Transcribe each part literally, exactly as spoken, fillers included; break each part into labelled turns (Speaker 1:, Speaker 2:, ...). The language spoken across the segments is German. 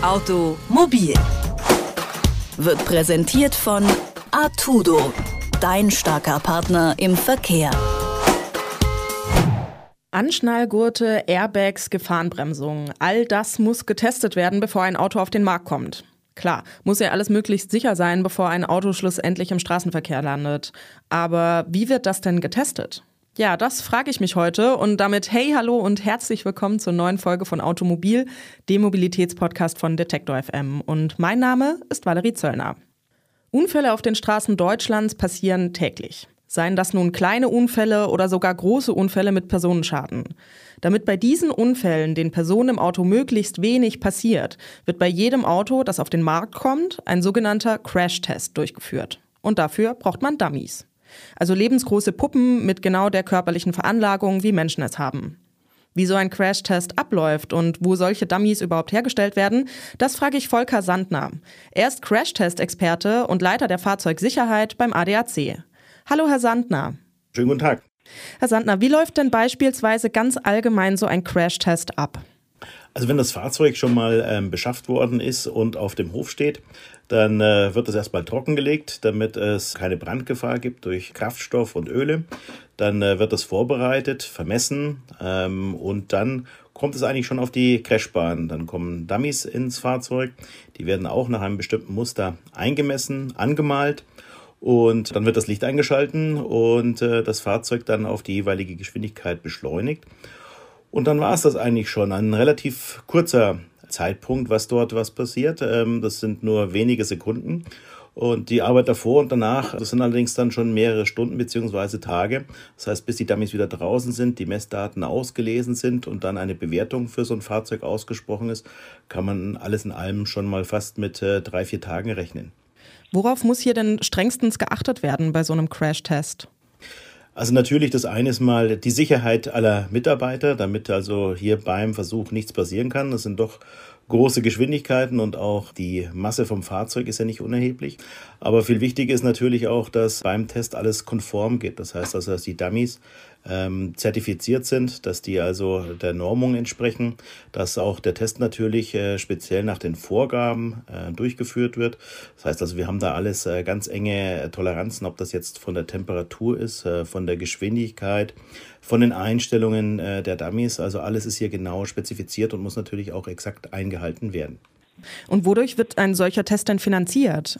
Speaker 1: Automobil wird präsentiert von Artudo, dein starker Partner im Verkehr.
Speaker 2: Anschnallgurte, Airbags, Gefahrenbremsung. All das muss getestet werden, bevor ein Auto auf den Markt kommt. Klar, muss ja alles möglichst sicher sein, bevor ein Auto schlussendlich im Straßenverkehr landet. Aber wie wird das denn getestet? Ja, das frage ich mich heute und damit hey, hallo und herzlich willkommen zur neuen Folge von Automobil, dem Mobilitätspodcast von Detektor F M. Und mein Name ist Valerie Zöllner. Unfälle auf den Straßen Deutschlands passieren täglich. Seien das nun kleine Unfälle oder sogar große Unfälle mit Personenschaden. Damit bei diesen Unfällen den Personen im Auto möglichst wenig passiert, wird bei jedem Auto, das auf den Markt kommt, ein sogenannter Crash-Test durchgeführt. Und dafür braucht man Dummies. Also lebensgroße Puppen mit genau der körperlichen Veranlagung, wie Menschen es haben. Wie so ein Crash-Test abläuft und wo solche Dummies überhaupt hergestellt werden, das frage ich Volker Sandner. Er ist Crash-Test-Experte und Leiter der Fahrzeugsicherheit beim A D A C. Hallo Herr Sandner.
Speaker 3: Schönen guten Tag.
Speaker 2: Herr Sandner, wie läuft denn beispielsweise ganz allgemein so ein Crash-Test ab?
Speaker 3: Also wenn das Fahrzeug schon mal ähm, beschafft worden ist und auf dem Hof steht, dann äh, wird es erstmal trockengelegt, damit es keine Brandgefahr gibt durch Kraftstoff und Öle. Dann äh, wird es vorbereitet, vermessen ähm, und dann kommt es eigentlich schon auf die Crashbahn. Dann kommen Dummies ins Fahrzeug, die werden auch nach einem bestimmten Muster eingemessen, angemalt. Und dann wird das Licht eingeschalten und äh, das Fahrzeug dann auf die jeweilige Geschwindigkeit beschleunigt. Und dann war es das eigentlich schon. Ein relativ kurzer Zeitpunkt, was dort was passiert. Ähm, das sind nur wenige Sekunden. Und die Arbeit davor und danach, das sind allerdings dann schon mehrere Stunden bzw. Tage. Das heißt, bis die Dummies wieder draußen sind, die Messdaten ausgelesen sind und dann eine Bewertung für so ein Fahrzeug ausgesprochen ist, kann man alles in allem schon mal fast mit äh, drei, vier Tagen rechnen.
Speaker 2: Worauf muss hier denn strengstens geachtet werden bei so einem Crash-Test?
Speaker 3: Also natürlich, das eine ist mal die Sicherheit aller Mitarbeiter, damit also hier beim Versuch nichts passieren kann. Das sind doch große Geschwindigkeiten und auch die Masse vom Fahrzeug ist ja nicht unerheblich. Aber viel wichtiger ist natürlich auch, dass beim Test alles konform geht. Das heißt also, dass die Dummies ähm, zertifiziert sind, dass die also der Normung entsprechen, dass auch der Test natürlich äh, speziell nach den Vorgaben äh, durchgeführt wird. Das heißt also, wir haben da alles äh, ganz enge Toleranzen, ob das jetzt von der Temperatur ist, äh, von der Geschwindigkeit, von den Einstellungen äh, der Dummies. Also alles ist hier genau spezifiziert und muss natürlich auch exakt eingehalten werden.
Speaker 2: Und wodurch wird ein solcher Test denn finanziert?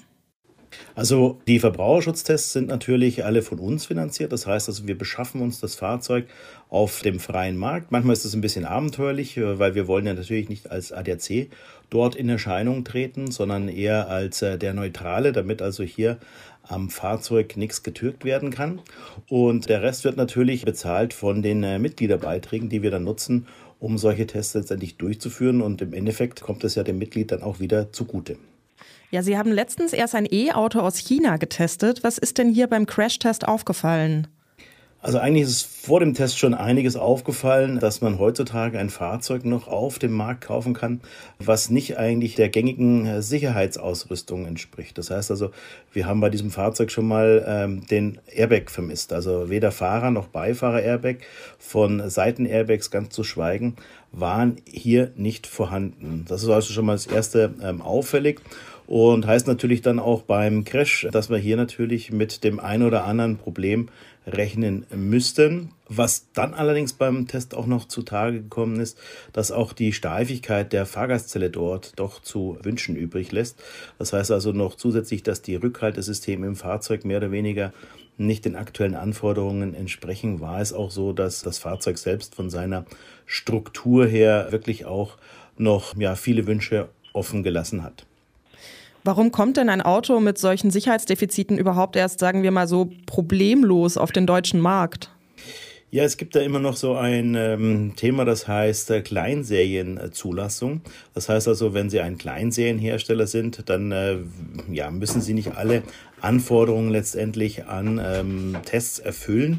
Speaker 3: Also die Verbraucherschutztests sind natürlich alle von uns finanziert. Das heißt also, wir beschaffen uns das Fahrzeug auf dem freien Markt. Manchmal ist das ein bisschen abenteuerlich, weil wir wollen ja natürlich nicht als A D A C dort in Erscheinung treten, sondern eher als der Neutrale, damit also hier am Fahrzeug nichts getürkt werden kann. Und der Rest wird natürlich bezahlt von den Mitgliederbeiträgen, die wir dann nutzen, um solche Tests letztendlich durchzuführen. Und im Endeffekt kommt es ja dem Mitglied dann auch wieder zugute.
Speaker 2: Ja, Sie haben letztens erst ein E-Auto aus China getestet. Was ist denn hier beim Crash-Test aufgefallen?
Speaker 3: Also eigentlich ist vor dem Test schon einiges aufgefallen, dass man heutzutage ein Fahrzeug noch auf dem Markt kaufen kann, was nicht eigentlich der gängigen Sicherheitsausrüstung entspricht. Das heißt also, wir haben bei diesem Fahrzeug schon mal ähm, den Airbag vermisst. Also weder Fahrer- noch Beifahrer-Airbag, von Seitenairbags ganz zu schweigen, waren hier nicht vorhanden. Das ist also schon mal das erste ähm, auffällig. Und heißt natürlich dann auch beim Crash, dass wir hier natürlich mit dem ein oder anderen Problem rechnen müssten. Was dann allerdings beim Test auch noch zutage gekommen ist, dass auch die Steifigkeit der Fahrgastzelle dort doch zu wünschen übrig lässt. Das heißt also noch zusätzlich, dass die Rückhaltesysteme im Fahrzeug mehr oder weniger nicht den aktuellen Anforderungen entsprechen, war es auch so, dass das Fahrzeug selbst von seiner Struktur her wirklich auch noch ja, viele Wünsche offen gelassen hat.
Speaker 2: Warum kommt denn ein Auto mit solchen Sicherheitsdefiziten überhaupt erst, sagen wir mal so, problemlos auf den deutschen Markt?
Speaker 3: Ja, es gibt da immer noch so ein ähm, Thema, das heißt äh, Kleinserienzulassung. Das heißt also, wenn Sie ein Kleinserienhersteller sind, dann äh, ja, müssen Sie nicht alle Anforderungen letztendlich an ähm, Tests erfüllen.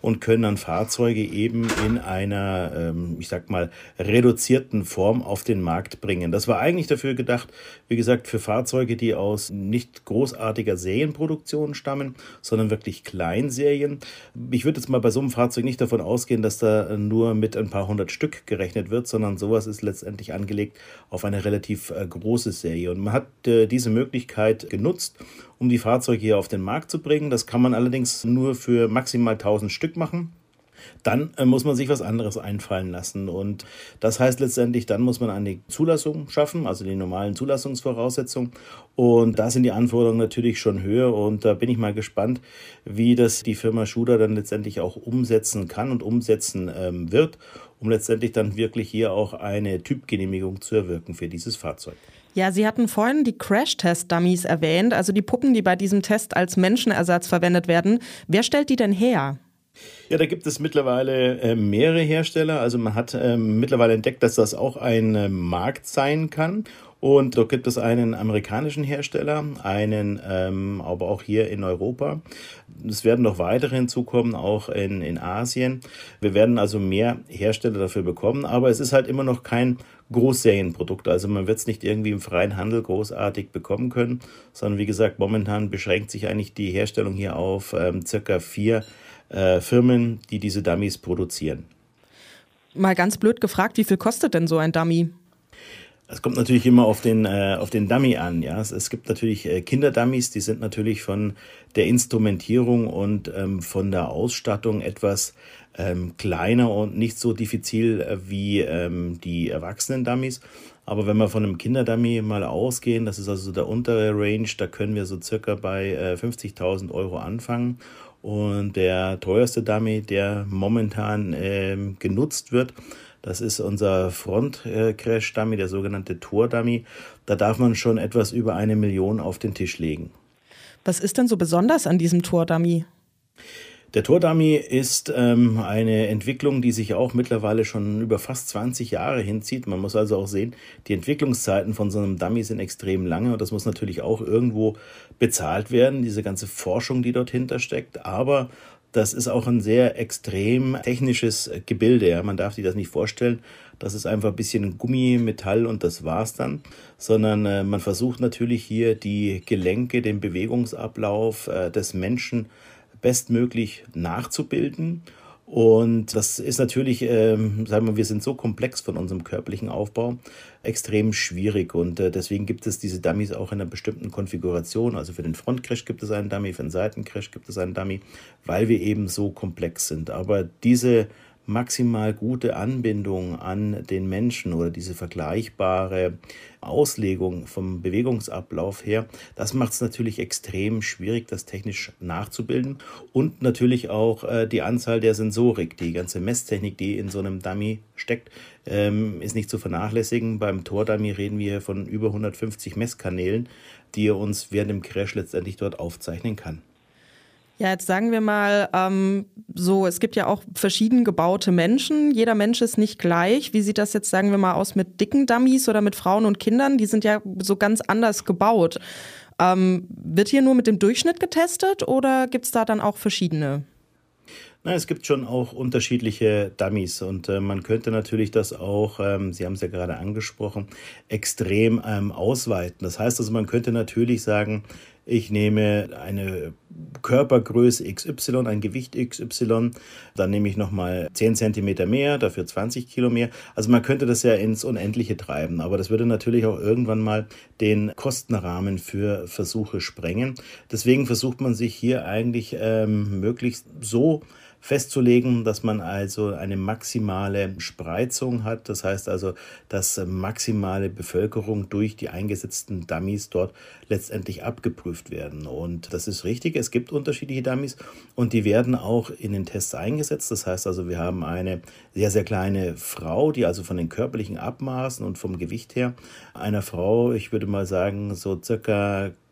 Speaker 3: und können dann Fahrzeuge eben in einer, ähm, ich sag mal, reduzierten Form auf den Markt bringen. Das war eigentlich dafür gedacht, wie gesagt, für Fahrzeuge, die aus nicht großartiger Serienproduktion stammen, sondern wirklich Kleinserien. Ich würde jetzt mal bei so einem Fahrzeug nicht davon ausgehen, dass da nur mit ein paar hundert Stück gerechnet wird, sondern sowas ist letztendlich angelegt auf eine relativ äh, große Serie. Und man hat äh, diese Möglichkeit genutzt, um die Fahrzeuge hier auf den Markt zu bringen. Das kann man allerdings nur für maximal tausend Stück machen. Dann äh, muss man sich was anderes einfallen lassen. Und das heißt letztendlich, dann muss man eine Zulassung schaffen, also die normalen Zulassungsvoraussetzungen. Und da sind die Anforderungen natürlich schon höher. Und da bin ich mal gespannt, wie das die Firma Schuder dann letztendlich auch umsetzen kann und umsetzen ähm, wird, um letztendlich dann wirklich hier auch eine Typgenehmigung zu erwirken für dieses Fahrzeug.
Speaker 2: Ja, Sie hatten vorhin die Crash-Test-Dummies erwähnt, also die Puppen, die bei diesem Test als Menschenersatz verwendet werden. Wer stellt die denn her?
Speaker 3: Ja, da gibt es mittlerweile äh, mehrere Hersteller. Also man hat äh, mittlerweile entdeckt, dass das auch ein äh, Markt sein kann. Und dort gibt es einen amerikanischen Hersteller, einen ähm, aber auch hier in Europa. Es werden noch weitere hinzukommen, auch in, in Asien. Wir werden also mehr Hersteller dafür bekommen, aber es ist halt immer noch kein Großserienprodukt. Also man wird es nicht irgendwie im freien Handel großartig bekommen können, sondern wie gesagt, momentan beschränkt sich eigentlich die Herstellung hier auf ähm, circa vier äh, Firmen, die diese Dummies produzieren.
Speaker 2: Mal ganz blöd gefragt, wie viel kostet denn so ein Dummy?
Speaker 3: Es kommt natürlich immer auf den, äh, auf den Dummy an. Ja? Es, es gibt natürlich äh, Kinderdummies, die sind natürlich von der Instrumentierung und ähm, von der Ausstattung etwas ähm, kleiner und nicht so diffizil äh, wie ähm, die Erwachsenen-Dummies. Aber wenn wir von einem Kinderdummy mal ausgehen, das ist also der untere Range, da können wir so circa bei äh, fünfzigtausend Euro anfangen. Und der teuerste Dummy, der momentan ähm, genutzt wird, das ist unser Front-Crash-Dummy, der sogenannte Tor-Dummy. Da darf man schon etwas über eine Million auf den Tisch legen.
Speaker 2: Was ist denn so besonders an diesem Tor-Dummy?
Speaker 3: Der Tor-Dummy ist ähm, eine Entwicklung, die sich auch mittlerweile schon über fast zwanzig Jahre hinzieht. Man muss also auch sehen, die Entwicklungszeiten von so einem Dummy sind extrem lange und das muss natürlich auch irgendwo bezahlt werden, diese ganze Forschung, die dort hintersteckt. Aber das ist auch ein sehr extrem technisches Gebilde. Ja. Man darf sich das nicht vorstellen, das ist einfach ein bisschen Gummi, Metall und das war's dann, sondern äh, man versucht natürlich hier die Gelenke, den Bewegungsablauf äh, des Menschen bestmöglich nachzubilden. Und das ist natürlich, ähm, sagen wir, wir sind so komplex von unserem körperlichen Aufbau, extrem schwierig. Und äh, deswegen gibt es diese Dummies auch in einer bestimmten Konfiguration. Also für den Frontcrash gibt es einen Dummy, für den Seitencrash gibt es einen Dummy, weil wir eben so komplex sind. Aber diese maximal gute Anbindung an den Menschen oder diese vergleichbare Auslegung vom Bewegungsablauf her, das macht es natürlich extrem schwierig, das technisch nachzubilden und natürlich auch äh, die Anzahl der Sensorik, die ganze Messtechnik, die in so einem Dummy steckt, ähm, ist nicht zu vernachlässigen. Beim Tor-Dummy reden wir von über hundertfünfzig Messkanälen, die er uns während dem Crash letztendlich dort aufzeichnen kann.
Speaker 2: Ja, jetzt sagen wir mal, ähm, so, es gibt ja auch verschieden gebaute Menschen. Jeder Mensch ist nicht gleich. Wie sieht das jetzt, sagen wir mal, aus mit dicken Dummies oder mit Frauen und Kindern? Die sind ja so ganz anders gebaut. Ähm, wird hier nur mit dem Durchschnitt getestet oder gibt es da dann auch verschiedene?
Speaker 3: Na, es gibt schon auch unterschiedliche Dummies und äh, man könnte natürlich das auch, ähm, Sie haben es ja gerade angesprochen, extrem ähm, ausweiten. Das heißt also, man könnte natürlich sagen, ich nehme eine Körpergröße X Y, ein Gewicht X Y, dann nehme ich nochmal zehn Zentimeter mehr, dafür zwanzig Kilo mehr. Also man könnte das ja ins Unendliche treiben, aber das würde natürlich auch irgendwann mal den Kostenrahmen für Versuche sprengen. Deswegen versucht man sich hier eigentlich ähm, möglichst so festzulegen, dass man also eine maximale Spreizung hat. Das heißt also, dass maximale Bevölkerung durch die eingesetzten Dummies dort letztendlich abgeprüft werden. Und das ist richtig, es gibt unterschiedliche Dummies und die werden auch in den Tests eingesetzt. Das heißt also, wir haben eine sehr, sehr kleine Frau, die also von den körperlichen Abmaßen und vom Gewicht her einer Frau, ich würde mal sagen, so circa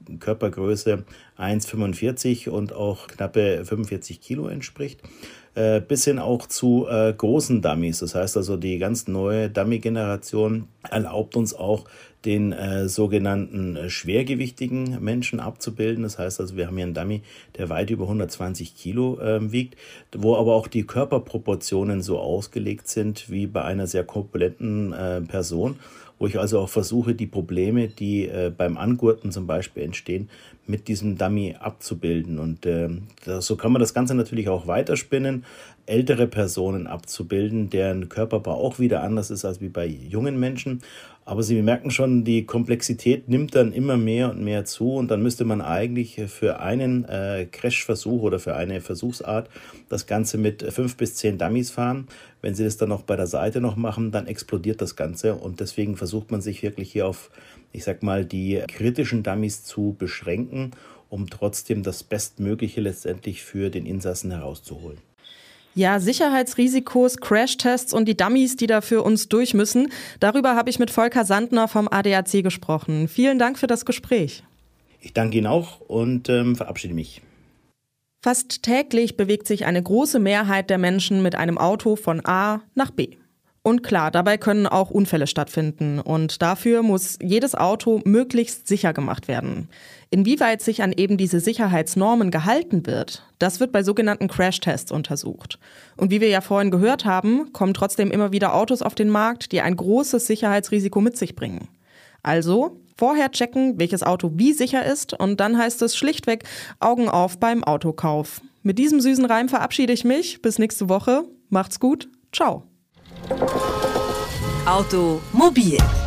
Speaker 3: Körpergröße eins Komma fünfundvierzig und auch knappe fünfundvierzig Kilo entspricht. Bis hin auch zu äh, großen Dummies. Das heißt also, die ganz neue Dummy-Generation erlaubt uns auch, den äh, sogenannten äh, schwergewichtigen Menschen abzubilden. Das heißt also, wir haben hier einen Dummy, der weit über hundertzwanzig Kilo äh, wiegt, wo aber auch die Körperproportionen so ausgelegt sind wie bei einer sehr korpulenten äh, Person, wo ich also auch versuche, die Probleme, die äh, beim Angurten zum Beispiel entstehen, mit diesem Dummy abzubilden. Und äh, das, so kann man das Ganze natürlich auch weiterspinnen, ältere Personen abzubilden, deren Körperbau auch wieder anders ist als wie bei jungen Menschen. Aber Sie merken schon, die Komplexität nimmt dann immer mehr und mehr zu und dann müsste man eigentlich für einen äh, Crash-Versuch oder für eine Versuchsart das Ganze mit fünf bis zehn Dummies fahren. Wenn Sie das dann noch bei der Seite noch machen, dann explodiert das Ganze und deswegen versucht man sich wirklich hier auf, ich sag mal, die kritischen Dummies zu beschränken, um trotzdem das Bestmögliche letztendlich für den Insassen herauszuholen.
Speaker 2: Ja, Sicherheitsrisikos, Crashtests und die Dummies, die da für uns durch müssen. Darüber habe ich mit Volker Sandner vom A D A C gesprochen. Vielen Dank für das Gespräch.
Speaker 3: Ich danke Ihnen auch und ähm, verabschiede mich.
Speaker 2: Fast täglich bewegt sich eine große Mehrheit der Menschen mit einem Auto von A nach B. Und klar, dabei können auch Unfälle stattfinden und dafür muss jedes Auto möglichst sicher gemacht werden. Inwieweit sich an eben diese Sicherheitsnormen gehalten wird, das wird bei sogenannten Crashtests untersucht. Und wie wir ja vorhin gehört haben, kommen trotzdem immer wieder Autos auf den Markt, die ein großes Sicherheitsrisiko mit sich bringen. Also vorher checken, welches Auto wie sicher ist und dann heißt es schlichtweg Augen auf beim Autokauf. Mit diesem süßen Reim verabschiede ich mich. Bis nächste Woche. Macht's gut. Ciao.
Speaker 1: Automobil